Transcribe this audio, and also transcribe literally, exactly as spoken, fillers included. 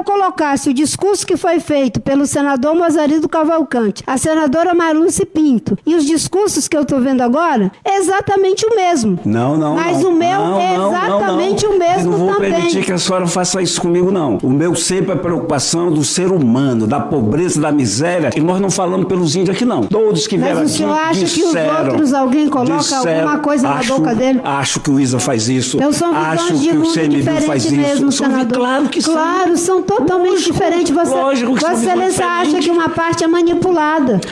eu colocasse o discurso que foi feito pelo senador Mozarido Cavalcante, a senadora Marluce Pinto, e os discursos que eu estou vendo agora, é exatamente o mesmo. Não, não, Mas não. o meu não, é exatamente não, não. o mesmo também. Eu não vou também. permitir que a senhora faça isso comigo, não. O meu sempre é preocupação do ser humano, da pobreza, da miséria. E nós não falamos pelos índios aqui, não. Todos que vieram aqui disseram... Mas o senhor acha que os outros, alguém coloca disseram, alguma coisa na acho, boca dele? Acho que o Isa faz isso. Então são acho de que mundo o C M B faz mesmo, isso. senador. Claro que sim. Claro, são totalmente lógico, diferentes. Você, lógico que Vossa Excelência acha que uma parte é manipulada.